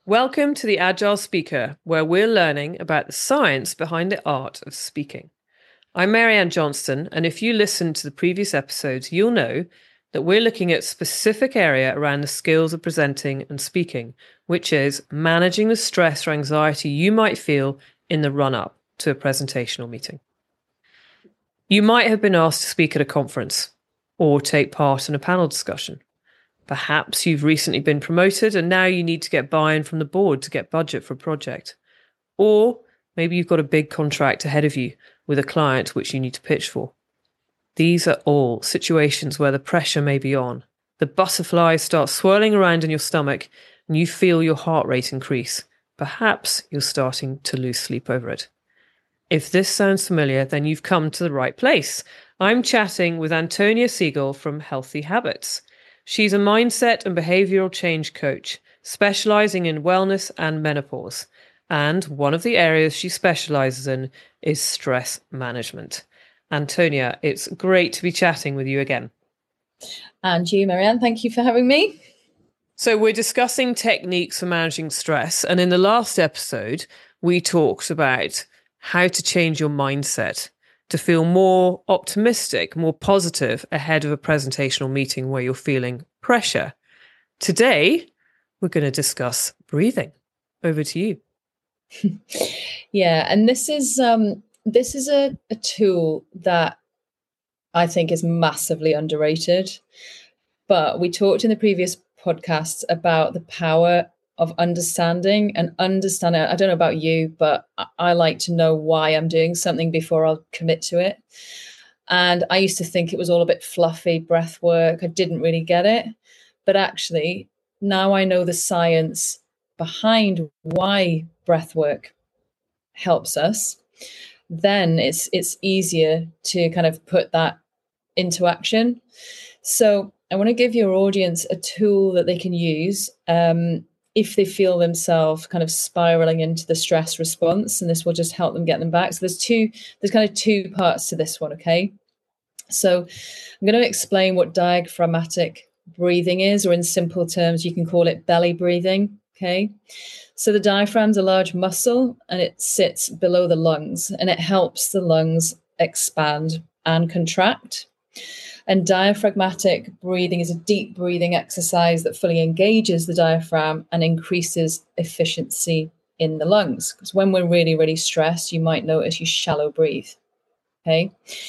Welcome to the Agile Speaker, where we're learning about the science behind the art of speaking. I'm Marianne Johnston, and if you listened to the previous episodes, you'll know that we're looking at a specific area around the skills of presenting and speaking, which is managing the stress or anxiety you might feel in the run-up to a presentational meeting. You might have been asked to speak at a conference or take part in a panel discussion. Perhaps you've recently been promoted and now you need to get buy-in from the board to get budget for a project. Or maybe you've got a big contract ahead of you with a client which you need to pitch for. These are all situations where the pressure may be on. The butterflies start swirling around in your stomach and you feel your heart rate increase. Perhaps you're starting to lose sleep over it. If this sounds familiar, then you've come to the right place. I'm chatting with Antonia Siegel from Healthy Habits. She's a mindset and behavioral change coach, specializing in wellness and menopause. And one of the areas she specializes in is stress management. Antonia, it's great to be chatting with you again. And you, Marianne, thank you for having me. So we're discussing techniques for managing stress. And in the last episode, we talked about how to change your mindset to feel more optimistic, more positive ahead of a presentational meeting where you're feeling pressure. Today, we're going to discuss breathing. Over to you. Yeah, and this is a tool that I think is massively underrated. But we talked in the previous podcasts about the power of understanding. I don't know about you, but I like to know why I'm doing something before I'll commit to it. And I used to think it was all a bit fluffy, breath work. I didn't really get it. But actually, now I know the science behind why breath work helps us, then it's easier to kind of put that into action. So I want to give your audience a tool that they can use if they feel themselves kind of spiraling into the stress response, and this will just help them get them back. So there's kind of two parts to this one, okay? So I'm going to explain what diaphragmatic breathing is, or in simple terms, you can call it belly breathing, okay? So the diaphragm's a large muscle and it sits below the lungs and it helps the lungs expand and contract. And diaphragmatic breathing is a deep breathing exercise that fully engages the diaphragm and increases efficiency in the lungs. Because when we're really, really stressed, you might notice you shallow breathe. Okay.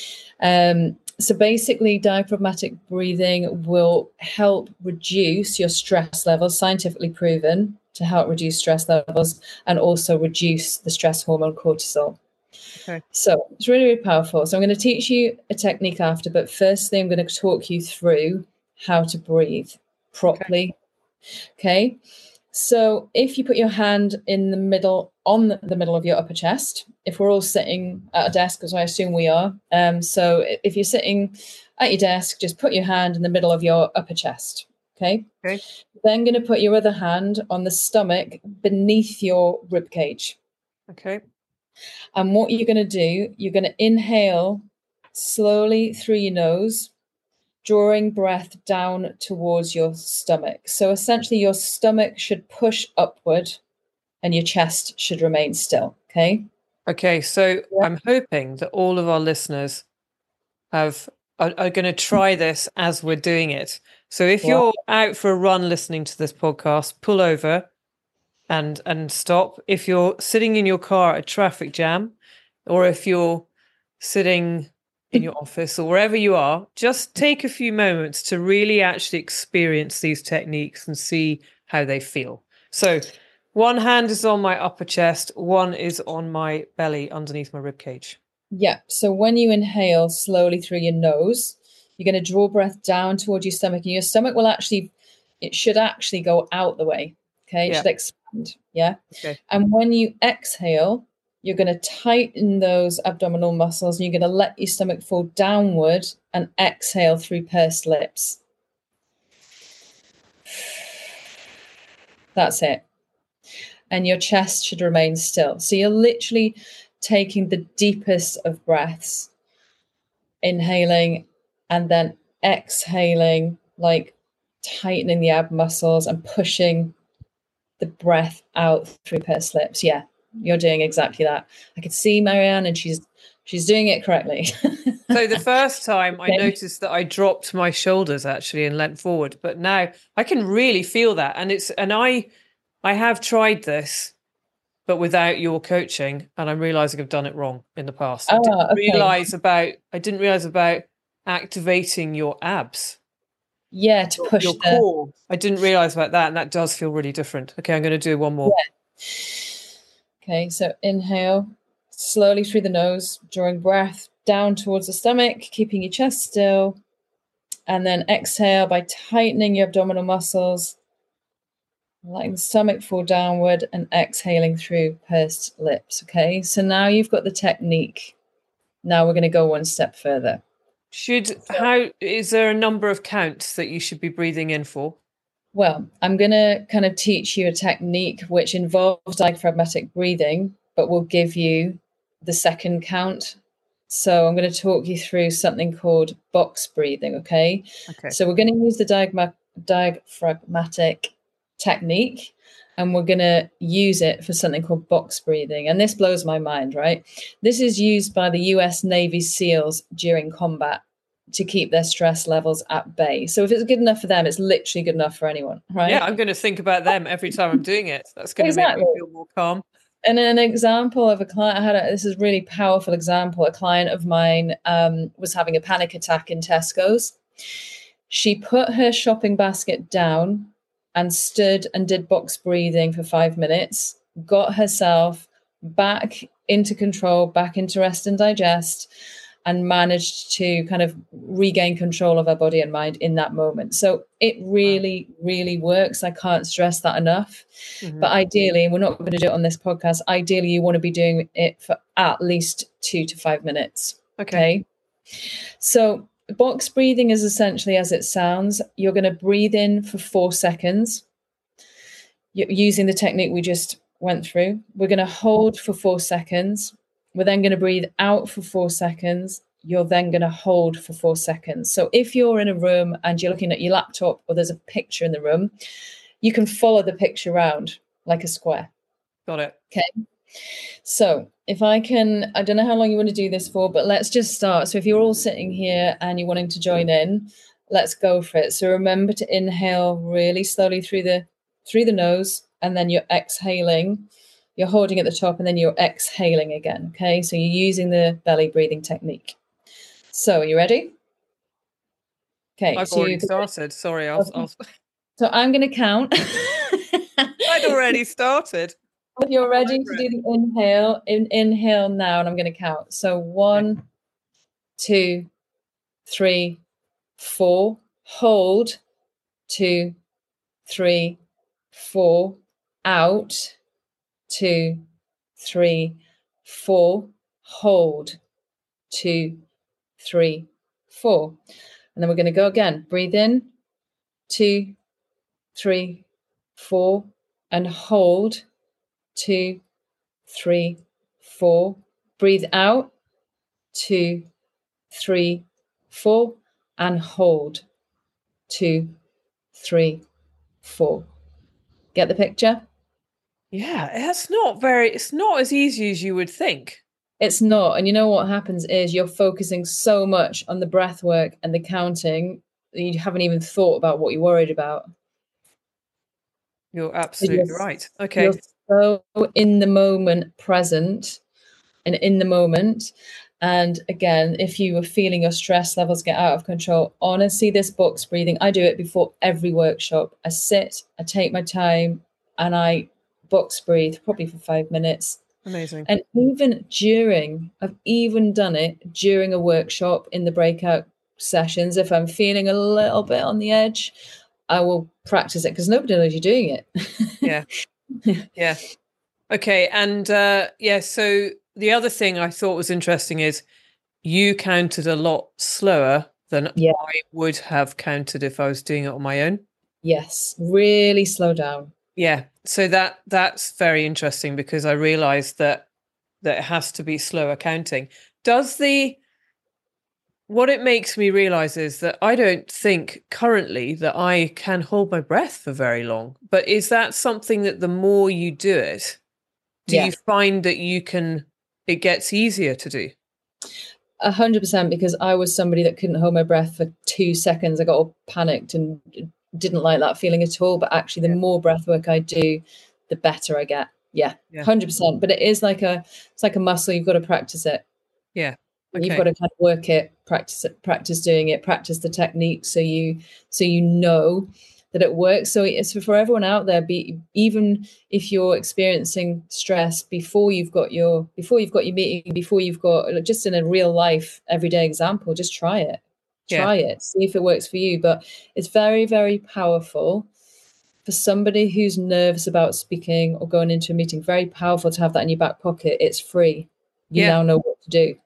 So basically, diaphragmatic breathing will help reduce your stress levels, scientifically proven to help reduce stress levels and also reduce the stress hormone cortisol. Okay. So it's really, really powerful. So I'm going to teach you a technique after, but firstly, I'm going to talk you through how to breathe properly. Okay. So if you put your hand in the middle, on the middle of your upper chest, if we're all sitting at a desk, as I assume we are. So if you're sitting at your desk, just put your hand in the middle of your upper chest. Okay. Okay. Then going to put your other hand on the stomach beneath your rib cage. Okay. And what you're going to do, you're going to inhale slowly through your nose, drawing breath down towards your stomach. So essentially your stomach should push upward and your chest should remain still. Okay. Okay. So yeah. I'm hoping that all of our listeners are going to try this as we're doing it. So if you're out for a run listening to this podcast, pull over and stop. If you're sitting in your car at a traffic jam, or if you're sitting in your office or wherever you are, just take a few moments to really actually experience these techniques and see how they feel. So one hand is on my upper chest, one is on my belly underneath my rib cage. Yeah. So when you inhale slowly through your nose, you're going to draw breath down towards your stomach, and your stomach should actually go out the way. Okay. It should expand. Yeah. Okay. And when you exhale, you're going to tighten those abdominal muscles and you're going to let your stomach fall downward and exhale through pursed lips. That's it. And your chest should remain still. So you're literally taking the deepest of breaths, inhaling and then exhaling, like tightening the ab muscles and pushing the breath out through pursed lips. Yeah, you're doing exactly that. I could see Marianne, and she's doing it correctly. So the first time I Okay. noticed that I dropped my shoulders actually and leant forward, but now I can really feel that. And I have tried this, but without your coaching, and I'm realizing I've done it wrong in the past. Okay. I didn't realize about activating your abs, Yeah, to push your core. I didn't realize about that, and that does feel really different. Okay, I'm going to do one more. Yeah. Okay, so inhale slowly through the nose, drawing breath down towards the stomach, keeping your chest still. And then exhale by tightening your abdominal muscles, letting the stomach fall downward and exhaling through pursed lips. Okay, so now you've got the technique. Now we're going to go one step further. How is there a number of counts that you should be breathing in for? Well, I'm going to kind of teach you a technique which involves diaphragmatic breathing, but will give you the second count. So I'm going to talk you through something called box breathing, okay? So we're going to use the diaphragmatic technique, and we're going to use it for something called box breathing. And this blows my mind, right? This is used by the US Navy SEALs during combat to keep their stress levels at bay. So if it's good enough for them, it's literally good enough for anyone, right? Yeah, I'm going to think about them every time I'm doing it. That's going to make me feel more calm. And an example of a client, this is a really powerful example. A client of mine was having a panic attack in Tesco's. She put her shopping basket down and stood and did box breathing for 5 minutes, got herself back into control, back into rest and digest, and managed to kind of regain control of her body and mind in that moment. So it really, really works. I can't stress that enough. Mm-hmm. But ideally, and we're not going to do it on this podcast, ideally you want to be doing it for at least 2 to 5 minutes. Okay. So box breathing is essentially as it sounds. You're going to breathe in for 4 seconds. You're using the technique we just went through. We're going to hold for 4 seconds. We're then going to breathe out for 4 seconds. You're then going to hold for 4 seconds. So if you're in a room and you're looking at your laptop or there's a picture in the room, you can follow the picture around like a square. Got it. Okay. So if I don't know how long you want to do this for, but let's just start. So if you're all sitting here and you're wanting to join in, let's go for it. So remember to inhale really slowly through the nose, and then you're exhaling. You're holding at the top and then you're exhaling again. Okay. So you're using the belly breathing technique. So are you ready? Okay. I've already started. Sorry. So I'm going to count. I'd already started. If you're ready to do the inhale, inhale now, and I'm going to count. So 1, 2, 3, 4. Hold. 2, 3, 4. Out. 2, 3, 4. Hold. 2, 3, 4. And then we're going to go again. Breathe in. 2, 3, 4. And hold. 2, 3, 4. Breathe out. 2, 3, 4. And hold. 2, 3, 4. Get the picture? Yeah, it's not as easy as you would think. It's not. And you know what happens is you're focusing so much on the breath work and the counting that you haven't even thought about what you're worried about. You're absolutely right. Okay. You're so in the moment present and in the moment. And again, if you were feeling your stress levels get out of control, honestly, this box breathing, I do it before every workshop. I sit, I take my time, and I box breathe probably for 5 minutes. Amazing. And I've even done it during a workshop in the breakout sessions. If I'm feeling a little bit on the edge, I will practice it because nobody knows you're doing it. Yeah. Yeah. Okay. And so the other thing I thought was interesting is you counted a lot slower than I would have counted if I was doing it on my own. Yes. Really slow down. Yeah. So that's very interesting because I realized that it has to be slower counting. Does the what it makes me realize is that I don't think currently that I can hold my breath for very long. But is that something that the more you do it, do Yeah. you find that it gets easier to do? 100%, because I was somebody that couldn't hold my breath for 2 seconds. I got all panicked and didn't like that feeling at all. But actually, the more breath work I do, the better I get. Yeah, 100%. But it's like a muscle. You've got to practice it. Yeah. Okay. You've got to kind of work it, practice doing it, practice the technique, so you know that it works. So it's for everyone out there. Even if you're experiencing stress before you've got your meeting, before you've got, just in a real life everyday example, just try it. Try it, see if it works for you. But it's very, very powerful for somebody who's nervous about speaking or going into a meeting. Very powerful to have that in your back pocket. It's free. You now know what to do.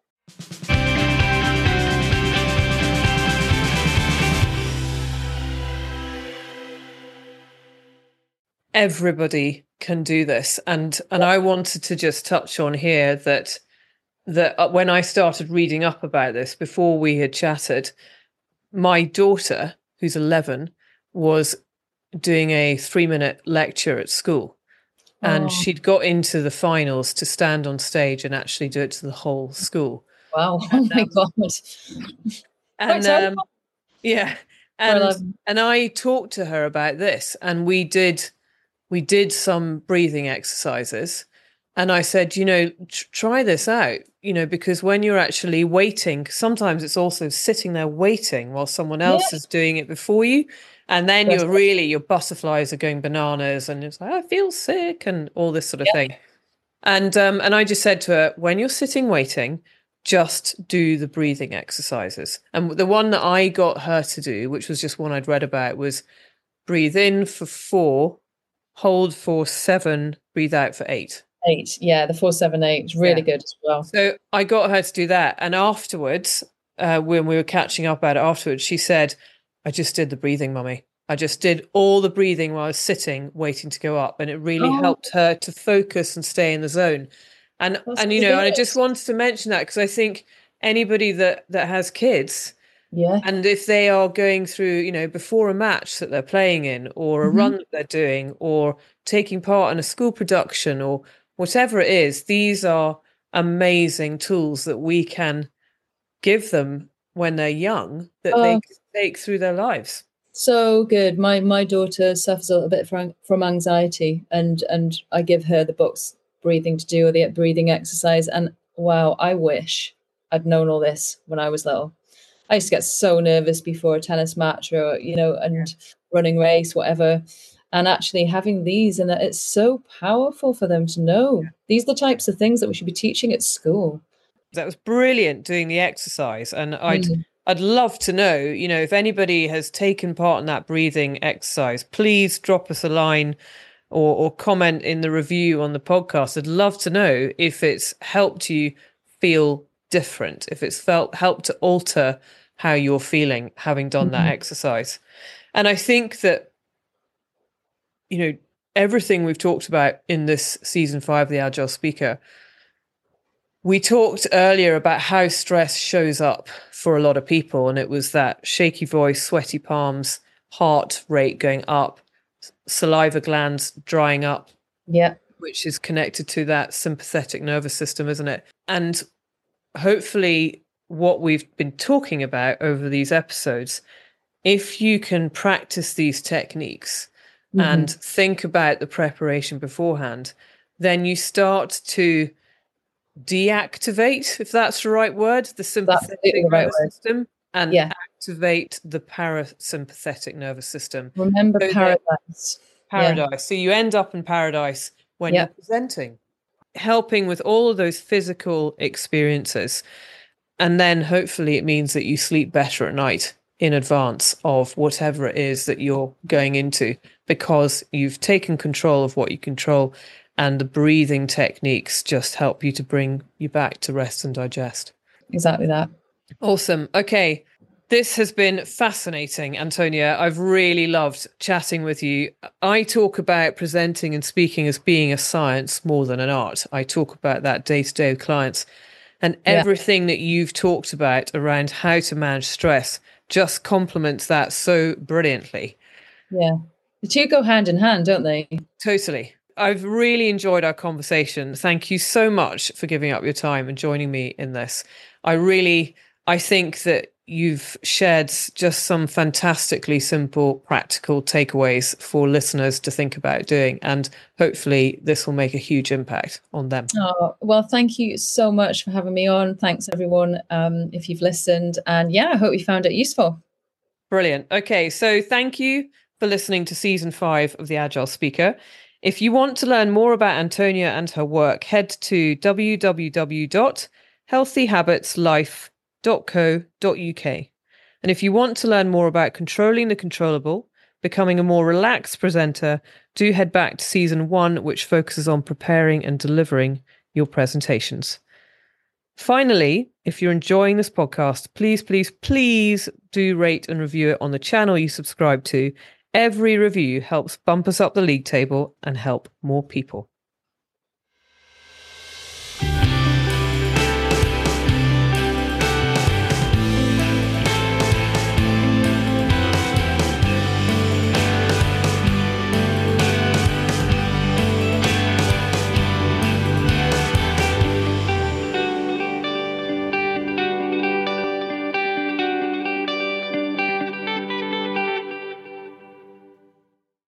Everybody can do this, and I wanted to just touch on here that when I started reading up about this before we had chatted, my daughter, who's 11, was doing a 3-minute lecture at school, and she'd got into the finals to stand on stage and actually do it to the whole school. Wow! Oh my god! And yeah, and I talked to her about this, and we did some breathing exercises, and I said, try this out, because when you're actually waiting, sometimes it's also sitting there waiting while someone else is doing it before you. And then your butterflies are going bananas, and it's like, I feel sick and all this sort of thing. And I just said to her, when you're sitting waiting, just do the breathing exercises. And the one that I got her to do, which was just one I'd read about, was breathe in for 4, hold for 7, breathe out for 8. 8, yeah, the 4-7-8 is really good as well. So I got her to do that, and afterwards, when we were catching up about it afterwards, she said, I just did the breathing, Mummy. I just did all the breathing while I was sitting waiting to go up, and it really helped her to focus and stay in the zone. And I just wanted to mention that because I think anybody that has kids, and if they are going through, before a match that they're playing in, or a run that they're doing, or taking part in a school production, or whatever it is, these are amazing tools that we can give them when they're young that they can take through their lives. So good. My daughter suffers a little bit from anxiety, and I give her the box breathing to do, or the breathing exercise. And wow, I wish I'd known all this when I was little. I used to get so nervous before a tennis match, or and running race, whatever. And actually having these, and it's so powerful for them to know. These are the types of things that we should be teaching at school. That was brilliant doing the exercise, and I'd love to know, if anybody has taken part in that breathing exercise, please drop us a line or comment in the review on the podcast. I'd love to know if it's helped you feel different, if it's helped to alter how you're feeling having done that exercise. And I think that, everything we've talked about in this season 5 of the Agile Speaker, we talked earlier about how stress shows up for a lot of people. And it was that shaky voice, sweaty palms, heart rate going up, saliva glands drying up. Yeah. Which is connected to that sympathetic nervous system, isn't it? And hopefully what we've been talking about over these episodes, if you can practice these techniques and think about the preparation beforehand, then you start to deactivate, if that's the right word, the sympathetic nervous system, and activate the parasympathetic nervous system. Remember paradise. So you end up in paradise when you're presenting, helping with all of those physical experiences. And then hopefully it means that you sleep better at night in advance of whatever it is that you're going into, because you've taken control of what you control. And the breathing techniques just help you to bring you back to rest and digest. Exactly that. Awesome. Okay. This has been fascinating, Antonia. I've really loved chatting with you. I talk about presenting and speaking as being a science more than an art. I talk about that day to day with clients. And everything that you've talked about around how to manage stress just complements that so brilliantly. Yeah. The two go hand in hand, don't they? Totally. I've really enjoyed our conversation. Thank you so much for giving up your time and joining me in this. I think that you've shared just some fantastically simple, practical takeaways for listeners to think about doing. And hopefully this will make a huge impact on them. Oh, well, thank you so much for having me on. Thanks, everyone, if you've listened. And yeah, I hope you found it useful. Brilliant. Okay, so thank you for listening to season 5 of The Agile Speaker. If you want to learn more about Antonia and her work, head to www.healthyhabitslife.co.uk. And if you want to learn more about controlling the controllable, becoming a more relaxed presenter, do head back to season 1, which focuses on preparing and delivering your presentations. Finally, if you're enjoying this podcast, please, please, please do rate and review it on the channel you subscribe to. Every review helps bump us up the league table and help more people.